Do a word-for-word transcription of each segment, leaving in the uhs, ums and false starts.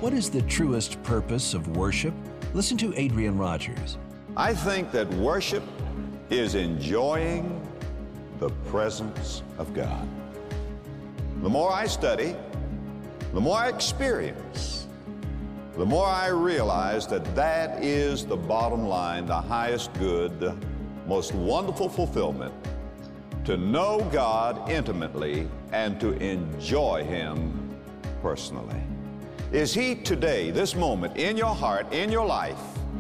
What is the truest purpose of worship? Listen to Adrian Rogers. I think that worship is enjoying the presence of God. The more I study, the more I experience, the more I realize that that is the bottom line, the highest good, the most wonderful fulfillment, to know God intimately and to enjoy Him personally. Is He today, this moment, in your heart, in your life,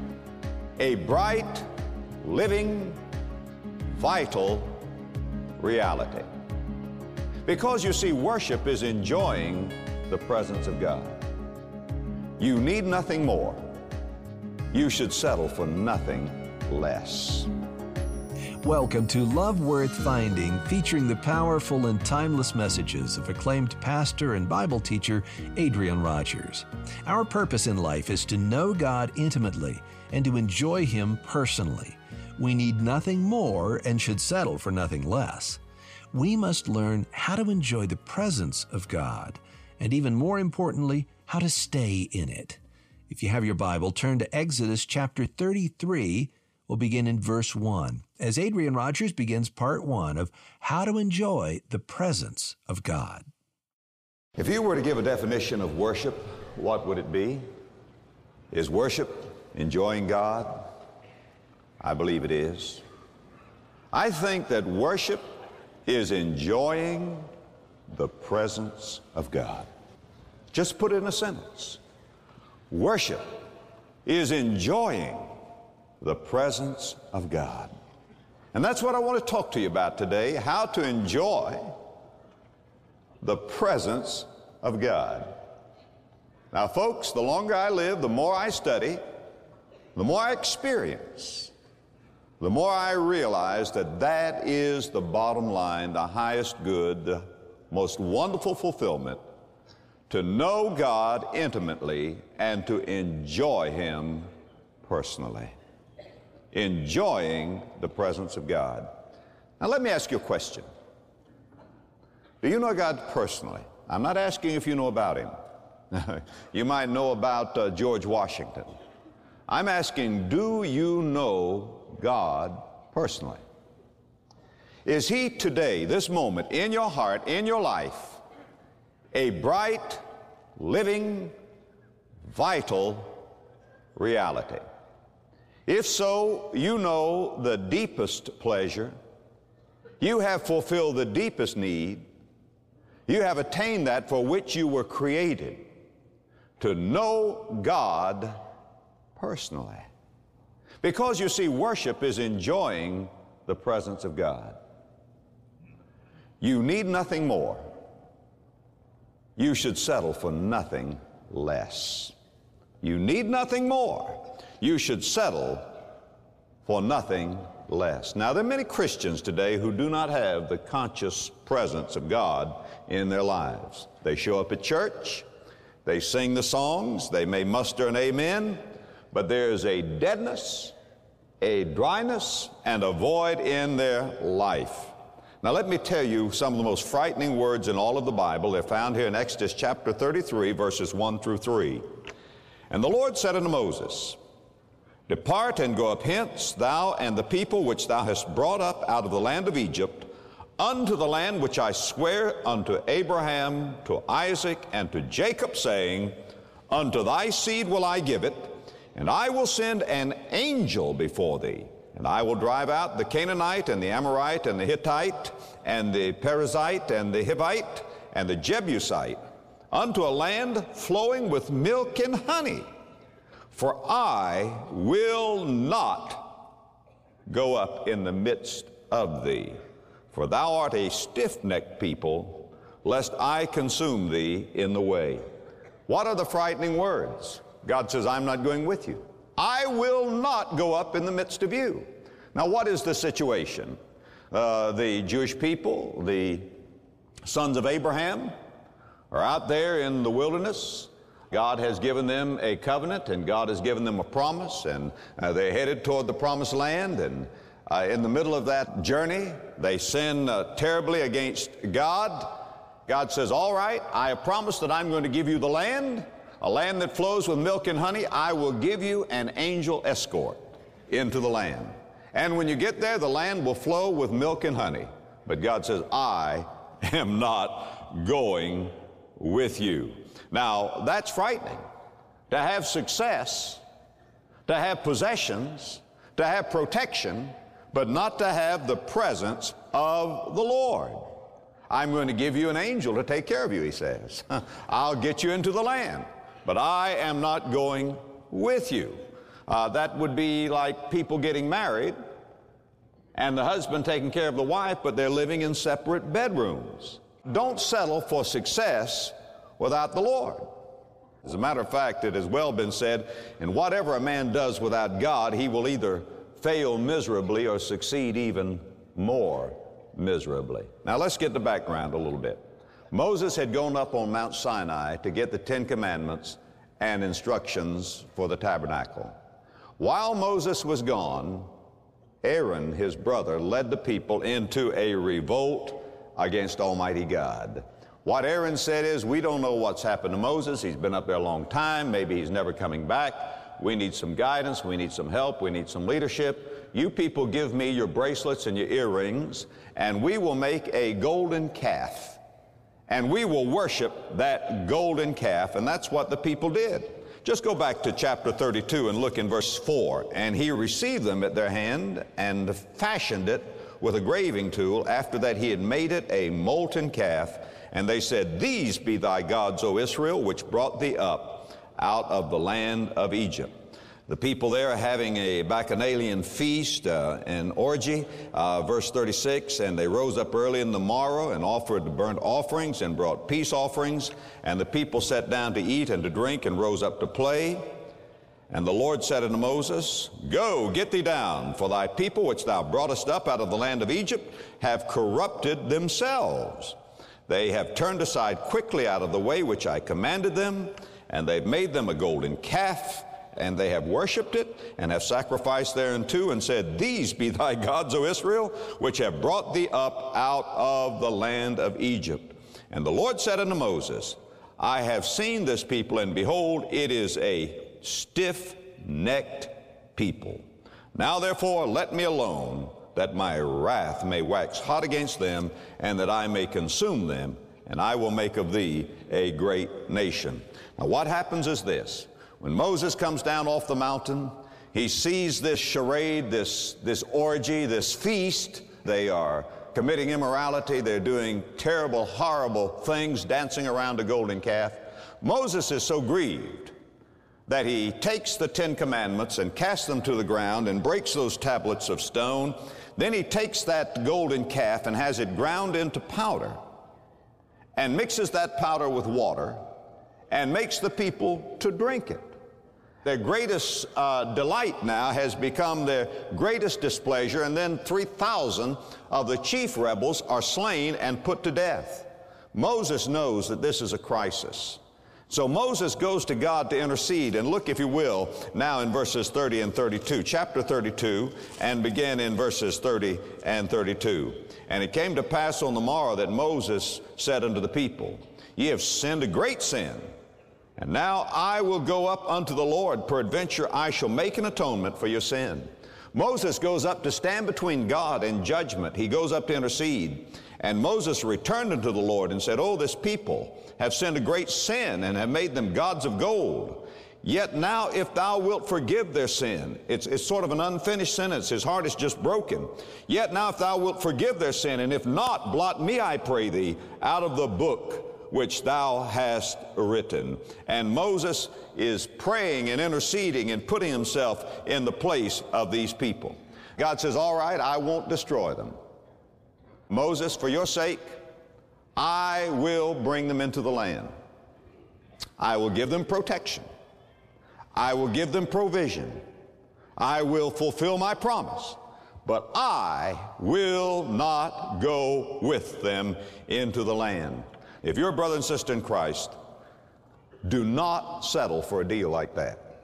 a bright, living, vital reality? Because you see, worship is enjoying the presence of God. You need nothing more. You should settle for nothing less. Welcome to Love Worth Finding, featuring the powerful and timeless messages of acclaimed pastor and Bible teacher Adrian Rogers. Our purpose in life is to know God intimately and to enjoy Him personally. We need nothing more and should settle for nothing less. We must learn how to enjoy the presence of God, and even more importantly, how to stay in it. If you have your Bible, turn to Exodus chapter thirty-three. We'll begin in verse one, as Adrian Rogers begins part one of How to Enjoy the Presence of God. If you were to give a definition of worship, what would it be? Is worship enjoying God? I believe it is. I think that worship is enjoying the presence of God. Just put it in a sentence. Worship is enjoying the presence of God. And that's what I want to talk to you about today, how to enjoy the presence of God. Now, folks, the longer I live, the more I study, the more I experience, the more I realize that that is the bottom line, the highest good, the most wonderful fulfillment, to know God intimately and to enjoy Him personally. Enjoying the presence of God. Now let me ask you a question. Do you know God personally? I'm not asking if you know about Him. You might know about uh, George Washington. I'm asking, do you know God personally? Is He today, this moment, in your heart, in your life, a bright, living, vital reality? If so, you know the deepest pleasure. You have fulfilled the deepest need. You have attained that for which you were created, to know God personally. Because you see, worship is enjoying the presence of God. You need nothing more. You should settle for nothing less. You need nothing more. You should settle for nothing less. Now, there are many Christians today who do not have the conscious presence of God in their lives. They show up at church, they sing the songs, they may muster an amen, but there is a deadness, a dryness, and a void in their life. Now, let me tell you some of the most frightening words in all of the Bible. They're found here in Exodus chapter thirty-three, verses one through three. And the Lord said unto Moses, Depart and go up hence, thou and the people which thou hast brought up out of the land of Egypt, unto the land which I swear unto Abraham, to Isaac, and to Jacob, saying, Unto thy seed will I give it, and I will send an angel before thee, and I will drive out the Canaanite, and the Amorite, and the Hittite, and the Perizzite, and the Hivite, and the Jebusite, unto a land flowing with milk and honey. For I will not go up in the midst of thee, for thou art a stiff-necked people, lest I consume thee in the way. What are the frightening words? God says, I'm not going with you. I will not go up in the midst of you. Now, what is the situation? Uh, the Jewish people, the sons of Abraham, are out there in the wilderness. God has given them a covenant, and God has given them a promise, and uh, they're headed toward the promised land. And uh, in the middle of that journey, they sin uh, terribly against God. God says, all right, I have promised that I'm going to give you the land, a land that flows with milk and honey, I will give you an angel escort into the land. And when you get there, the land will flow with milk and honey. But God says, I am not going with you. Now, that's frightening. To have success, to have possessions, to have protection, but not to have the presence of the Lord. I'm going to give you an angel to take care of you, he says. I'll get you into the land, but I am not going with you. Uh, that would be like people getting married and the husband taking care of the wife, but they're living in separate bedrooms. Don't settle for success without the Lord. As a matter of fact, it has well been said, in whatever a man does without God, he will either fail miserably or succeed even more miserably. Now let's get the background a little bit. Moses had gone up on Mount Sinai to get the Ten Commandments and instructions for the tabernacle. While Moses was gone, Aaron, his brother, led the people into a revolt against Almighty God. What Aaron said is, we don't know what's happened to Moses. He's been up there a long time. Maybe he's never coming back. We need some guidance. We need some help. We need some leadership. You people give me your bracelets and your earrings, and we will make a golden calf, and we will worship that golden calf. And that's what the people did. Just go back to chapter thirty-two and look in verse four. And he received them at their hand and fashioned it with a graving tool. After that he had made it a molten calf. And they said, these be thy gods, O Israel, which brought thee up out of the land of Egypt. The people there are having a bacchanalian feast, uh, an orgy, uh, verse thirty-six, and they rose up early in the morrow and offered burnt offerings and brought peace offerings. And the people sat down to eat and to drink and rose up to play. And the Lord said unto Moses, go, get thee down, for thy people which thou broughtest up out of the land of Egypt have corrupted themselves. They have turned aside quickly out of the way which I commanded them, and they've made them a golden calf, and they have worshipped it, and have sacrificed thereunto, and said, these be thy gods, O Israel, which have brought thee up out of the land of Egypt. And the Lord said unto Moses, I have seen this people, and behold, it is a stiff-necked people. Now therefore let me alone, that my wrath may wax hot against them, and that I may consume them, and I will make of thee a great nation. Now what happens is this. When Moses comes down off the mountain, he sees this charade, this, this orgy, this feast. They are committing immorality. They're doing terrible, horrible things, dancing around a golden calf. Moses is so grieved that he takes the Ten Commandments and casts them to the ground and breaks those tablets of stone. Then he takes that golden calf and has it ground into powder and mixes that powder with water and makes the people to drink it. Their greatest uh, delight now has become their greatest displeasure, and then three thousand of the chief rebels are slain and put to death. Moses knows that this is a crisis. So Moses goes to God to intercede, and look, if you will, now in verses thirty and thirty-two, chapter thirty-two, and begin in verses thirty and thirty-two. And it came to pass on the morrow that Moses said unto the people, ye have sinned a great sin, and now I will go up unto the Lord, peradventure I shall make an atonement for your sin. Moses goes up to stand between God and judgment. He goes up to intercede. And Moses returned unto the Lord and said, oh, this people have sinned a great sin and have made them gods of gold. Yet now if thou wilt forgive their sin, it's, it's sort of an unfinished sentence. His heart is just broken. Yet now if thou wilt forgive their sin, and if not, blot me, I pray thee, out of the book which thou hast written. And Moses is praying and interceding and putting himself in the place of these people. God says, all right, I won't destroy them. Moses, for your sake, I will bring them into the land. I will give them protection. I will give them provision. I will fulfill my promise. But I will not go with them into the land. If you're a brother and sister in Christ, do not settle for a deal like that.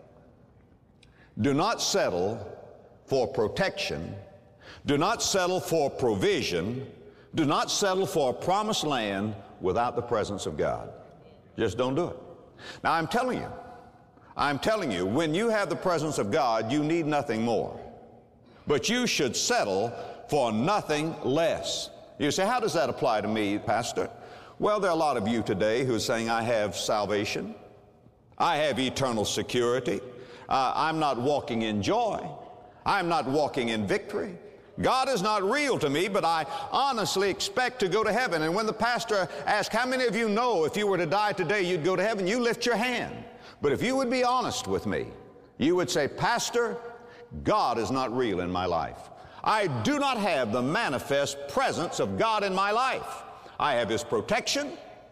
Do not settle for protection. Do not settle for provision. Do not settle for a promised land without the presence of God. Just don't do it. Now, I'm telling you, I'm telling you, when you have the presence of God, you need nothing more. But you should settle for nothing less. You say, how does that apply to me, Pastor? Well, there are a lot of you today who are saying, I have salvation. I have eternal security. Uh, I'm not walking in joy. I'm not walking in victory. God is not real to me, but I honestly expect to go to heaven. And when the pastor asks, how many of you know if you were to die today, you'd go to heaven? You lift your hand. But if you would be honest with me, you would say, Pastor, God is not real in my life. I do not have the manifest presence of God in my life. I have His protection.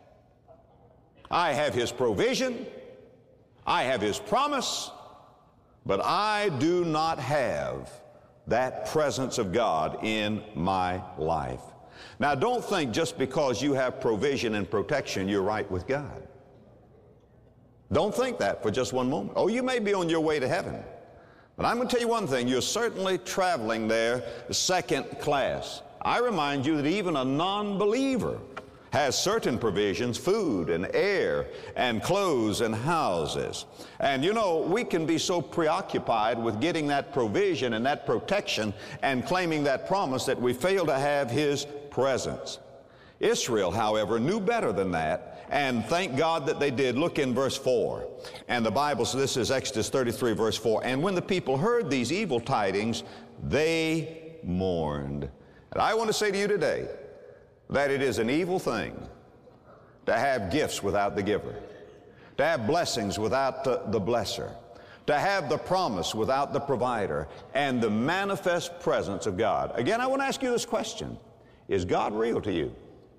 I have His provision. I have His promise. But I do not have that presence of God in my life. Now, don't think just because you have provision and protection, you're right with God. Don't think that for just one moment. Oh, you may be on your way to heaven. But I'm going to tell you one thing, you're certainly traveling there second class. I remind you that even a non-believer has certain provisions, food and air and clothes and houses. And you know, we can be so preoccupied with getting that provision and that protection and claiming that promise that we fail to have His presence. Israel, however, knew better than that, and thank God that they did. Look in verse four. And the Bible says, this is Exodus thirty-three, verse four. And when the people heard these evil tidings, they mourned. And I want to say to you today that it is an evil thing to have gifts without the giver, to have blessings without the, the blesser, to have the promise without the provider, and the manifest presence of God. Again, I want to ask you this question. Is God real to you?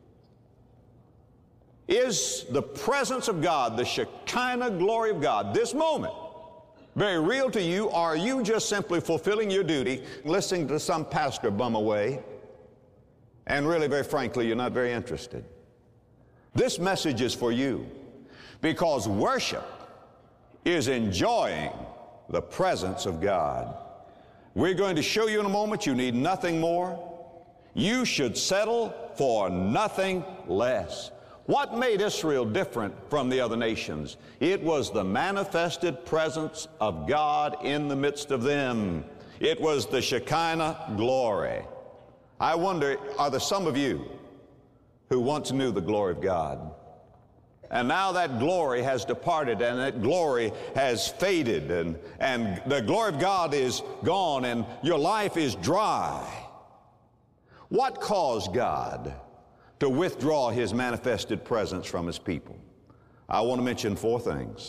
Is the presence of God, the Shekinah glory of God, this moment, very real to you, or are you just simply fulfilling your duty, listening to some pastor bum away, and really, very frankly, you're not very interested? This message is for you, because worship is enjoying the presence of God. We're going to show you in a moment you need nothing more. You should settle for nothing less. What made Israel different from the other nations? It was the manifested presence of God in the midst of them. It was the Shekinah glory. I wonder, are there some of you who once knew the glory of God, and now that glory has departed and that glory has faded, and, and the glory of God is gone and your life is dry? What caused God to withdraw His manifested presence from His people? I want to mention four things.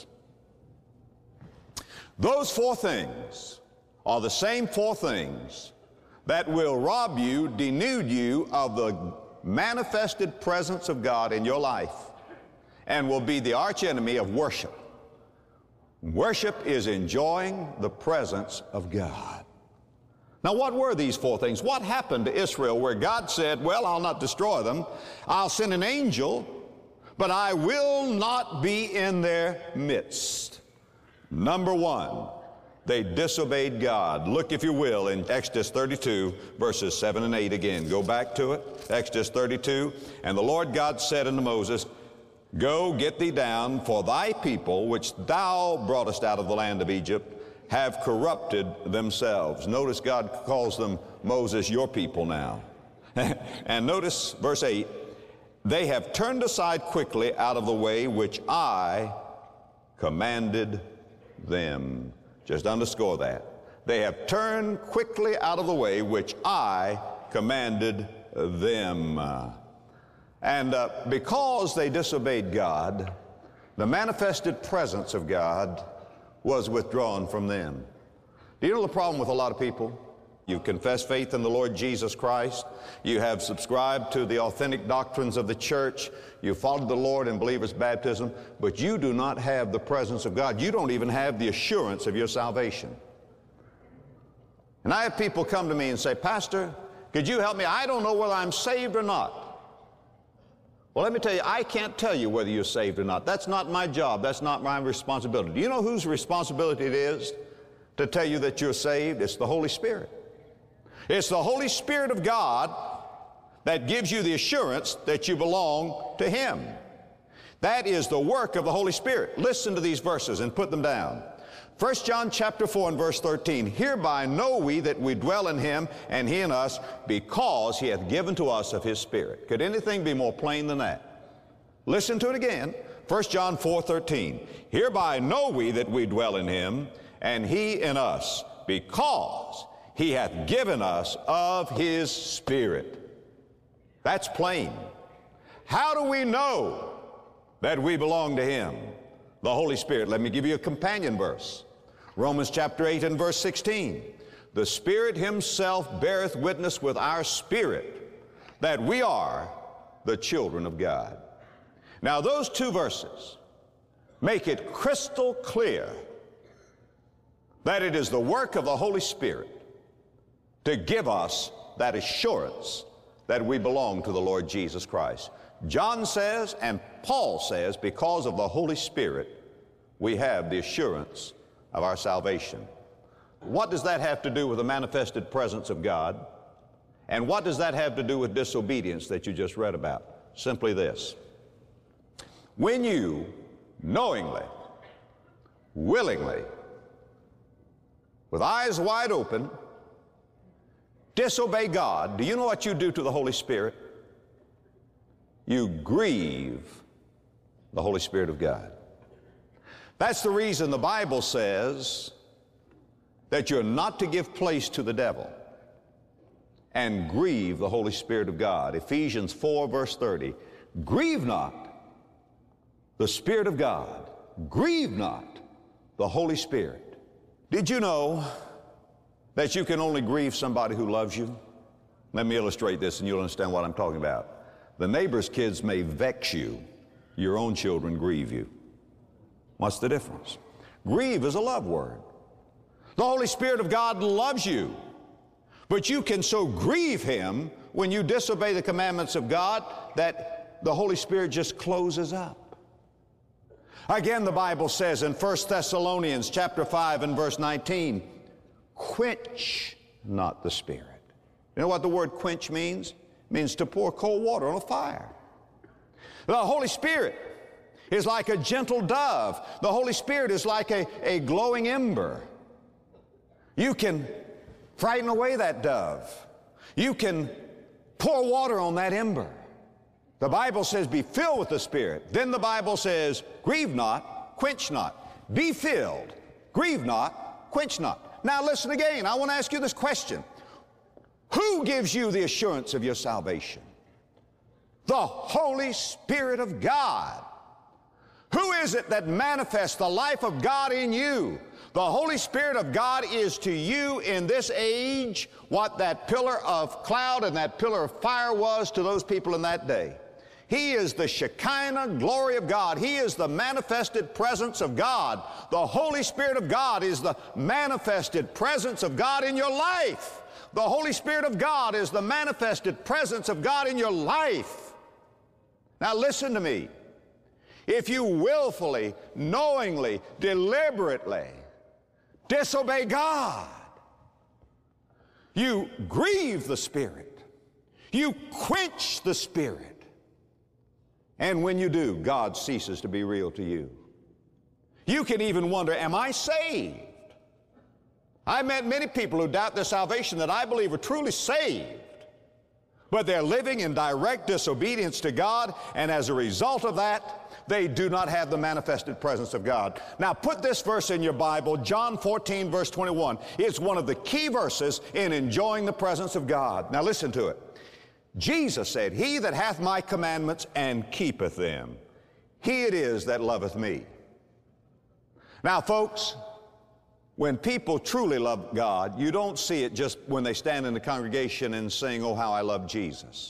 Those four things are the same four things that will rob you, denude you of the manifested presence of God in your life, and will be the archenemy of worship. Worship is enjoying the presence of God. Now, what were these four things? What happened to Israel where God said, well, I'll not destroy them. I'll send an angel, but I will not be in their midst? Number one, they disobeyed God. Look, if you will, in Exodus thirty-two, verses seven and eight again. Go back to it. Exodus thirty-two. And the Lord God said unto Moses, Go, get thee down, for thy people, which thou broughtest out of the land of Egypt, have corrupted themselves. Notice God calls them, Moses, your people now. And notice verse eight, they have turned aside quickly out of the way which I commanded them. Just underscore that. They have turned quickly out of the way which I commanded them. And uh, because they disobeyed God, the manifested presence of God was withdrawn from them. Do you know the problem with a lot of people? You confess faith in the Lord Jesus Christ. You have subscribed to the authentic doctrines of the church. You followed the Lord in believer's baptism, but you do not have the presence of God. You don't even have the assurance of your salvation. And I have people come to me and say, Pastor, could you help me? I don't know whether I'm saved or not. Well, let me tell you, I can't tell you whether you're saved or not. That's not my job. That's not my responsibility. Do you know whose responsibility it is to tell you that you're saved? It's the Holy Spirit. It's the Holy Spirit of God that gives you the assurance that you belong to Him. That is the work of the Holy Spirit. Listen to these verses and put them down. First John chapter four and verse thirteen, hereby know we that we dwell in him and he in us, because he hath given to us of his Spirit. Could anything be more plain than that? Listen to it again. First John four thirteen, hereby know we that we dwell in him and he in us, because he hath given us of his Spirit. That's plain. How do we know that we belong to him? The Holy Spirit. Let me give you a companion verse. Romans chapter eight and verse sixteen. The Spirit himself beareth witness with our spirit that we are the children of God. Now those two verses make it crystal clear that it is the work of the Holy Spirit to give us that assurance that we belong to the Lord Jesus Christ. John says, and Paul says, because of the Holy Spirit, we have the assurance of our salvation. What does that have to do with the manifested presence of God? And what does that have to do with disobedience that you just read about? Simply this. When you knowingly, willingly, with eyes wide open, disobey God, do you know what you do to the Holy Spirit? You grieve the Holy Spirit of God. That's the reason the Bible says that you're not to give place to the devil and grieve the Holy Spirit of God. Ephesians four verse thirty, grieve not the Spirit of God, grieve not the Holy Spirit. Did you know that you can only grieve somebody who loves you? Let me illustrate this and you'll understand what I'm talking about. The neighbor's kids may vex you. Your own children grieve you. What's the difference? Grieve is a love word. The Holy Spirit of God loves you, but you can so grieve him when you disobey the commandments of God that the Holy Spirit just closes up. Again, the Bible says in First Thessalonians chapter five and verse nineteen, quench not the Spirit. You know what the word quench means? It means to pour cold water on a fire. The Holy Spirit is like a gentle dove. The Holy Spirit is like a, a glowing ember. You can frighten away that dove. You can pour water on that ember. The Bible says, be filled with the Spirit. Then the Bible says, grieve not, quench not. Be filled, grieve not, quench not. Now listen again. I want to ask you this question. Who gives you the assurance of your salvation? The Holy Spirit of God. Who is it that manifests the life of God in you? The Holy Spirit of God is to you in this age what that pillar of cloud and that pillar of fire was to those people in that day. He is the Shekinah glory of God. He is the manifested presence of God. The Holy Spirit of God is the manifested presence of God in your life. The Holy Spirit of God is the manifested presence of God in your life. Now listen to me. If you willfully, knowingly, deliberately disobey God, you grieve the Spirit. You quench the Spirit. And when you do, God ceases to be real to you. You can even wonder, am I saved? I've met many people who doubt their salvation that I believe are truly saved, but they're living in direct disobedience to God, and as a result of that, they do not have the manifested presence of God. Now put this verse in your Bible, John fourteen verse twenty-one. It's one of the key verses in enjoying the presence of God. Now listen to it. Jesus said, he that hath my commandments and keepeth them, he it is that loveth me. Now folks, when people truly love God, you don't see it just when they stand in the congregation and sing, oh, how I love Jesus.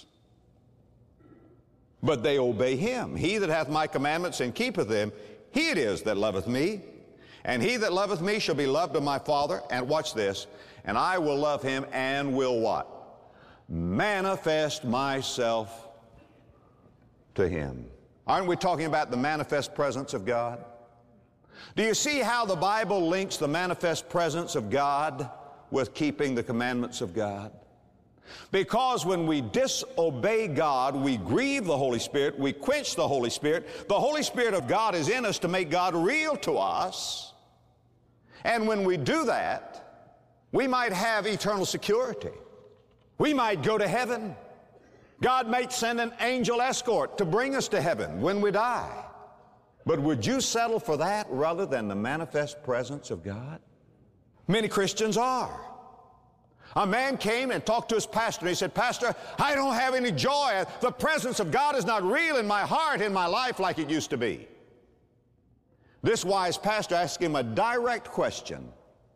But they obey him. He that hath my commandments and keepeth them, he it is that loveth me. And he that loveth me shall be loved of my Father. And watch this. And I will love him and will what? Manifest myself to him. Aren't we talking about the manifest presence of God? Do you see how the Bible links the manifest presence of God with keeping the commandments of God? Because when we disobey God, we grieve the Holy Spirit, we quench the Holy Spirit. The Holy Spirit of God is in us to make God real to us. And when we do that, we might have eternal security. We might go to heaven. God might send an angel escort to bring us to heaven when we die. But would you settle for that rather than the manifest presence of God? Many Christians are. A man came and talked to his pastor, and he said, Pastor, I don't have any joy. The presence of God is not real in my heart, in my life like it used to be. This wise pastor asked him a direct question.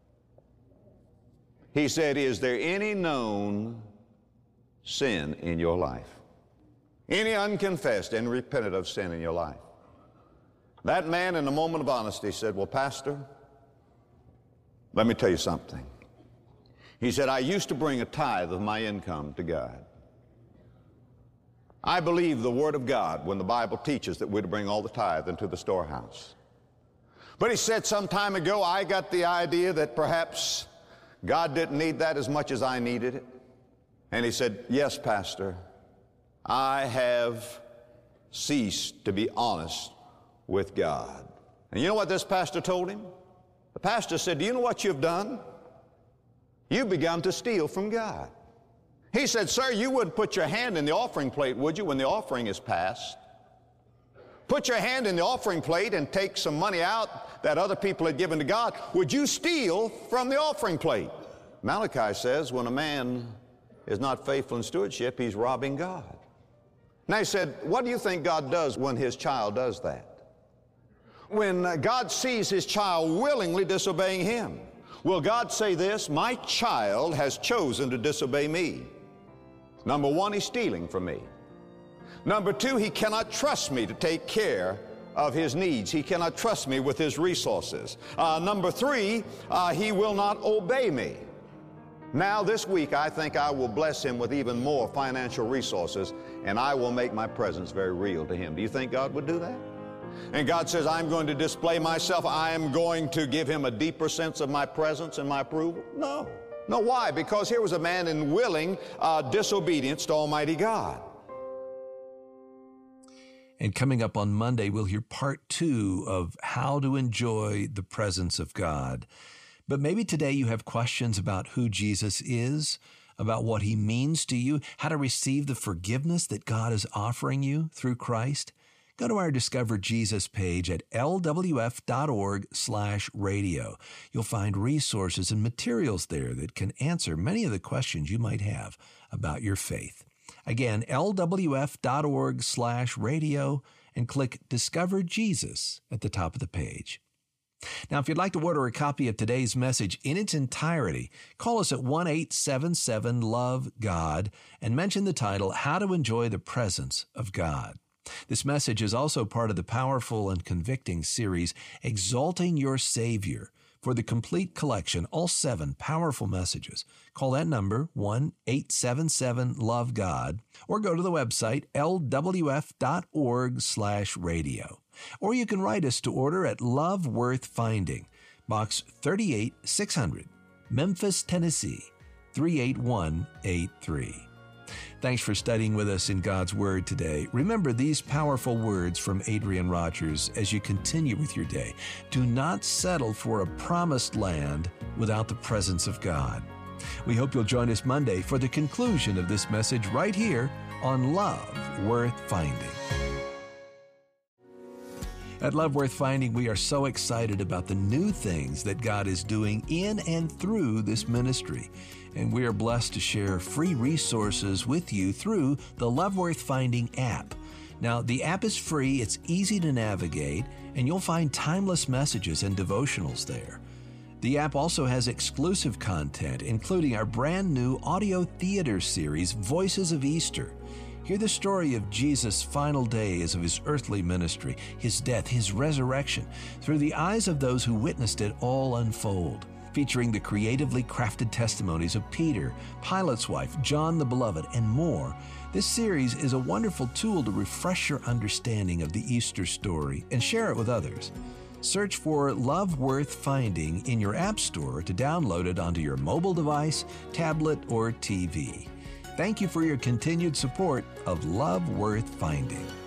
He said, is there any known sin in your life? Any unconfessed and repentant of sin in your life? That man, in a moment of honesty, said, well, Pastor, let me tell you something. He said, I used to bring a tithe of my income to God. I believe the Word of God when the Bible teaches that we're to bring all the tithe into the storehouse. But he said some time ago, I got the idea that perhaps God didn't need that as much as I needed it. And he said, yes, Pastor, I have ceased to be honest with God. And you know what this pastor told him? The pastor said, do you know what you've done? You've begun to steal from God. He said, sir, you wouldn't put your hand in the offering plate, would you, when the offering is passed? Put your hand in the offering plate and take some money out that other people had given to God. Would you steal from the offering plate? Malachi says when a man is not faithful in stewardship, he's robbing God. Now he said, what do you think God does when his child does that? When uh, God sees his child willingly disobeying him, will God say this, my child has chosen to disobey me? Number one, he's stealing from me. Number two, he cannot trust me to take care of his needs. He cannot trust me with his resources. Uh, number three, uh, he will not obey me. Now this week, I think I will bless him with even more financial resources, and I will make my presence very real to him. Do you think God would do that? And God says, I'm going to display myself. I am going to give him a deeper sense of my presence and my approval? No. No, why? Because here was a man in willing uh, disobedience to Almighty God. And coming up on Monday, we'll hear part two of how to enjoy the presence of God. But maybe today you have questions about who Jesus is, about what he means to you, how to receive the forgiveness that God is offering you through Christ. Go to our Discover Jesus page at l w f dot org slash radio. You'll find resources and materials there that can answer many of the questions you might have about your faith. Again, l w f dot org slash radio, and click Discover Jesus at the top of the page. Now, if you'd like to order a copy of today's message in its entirety, call us at one eight seven seven love God and mention the title, How to Enjoy the Presence of God. This message is also part of the powerful and convicting series, Exalting Your Savior. For the complete collection, all seven powerful messages, call that number, one eight seven seven love God, or go to the website, l w f dot org slash radio. Or you can write us to order at Love Worth Finding, Box thirty-eight six hundred, Memphis, Tennessee, three eight one eight three. Thanks for studying with us in God's Word today. Remember these powerful words from Adrian Rogers as you continue with your day. Do not settle for a promised land without the presence of God. We hope you'll join us Monday for the conclusion of this message right here on Love Worth Finding. At Love Worth Finding, we are so excited about the new things that God is doing in and through this ministry. And we are blessed to share free resources with you through the Love Worth Finding app. Now, the app is free, it's easy to navigate, and you'll find timeless messages and devotionals there. The app also has exclusive content, including our brand new audio theater series, Voices of Easter. Hear the story of Jesus' final days of his earthly ministry, his death, his resurrection, through the eyes of those who witnessed it all unfold, featuring the creatively crafted testimonies of Peter, Pilate's wife, John the Beloved, and more. This series is a wonderful tool to refresh your understanding of the Easter story and share it with others. Search for Love Worth Finding in your app store to download it onto your mobile device, tablet, or T V. Thank you for your continued support of Love Worth Finding.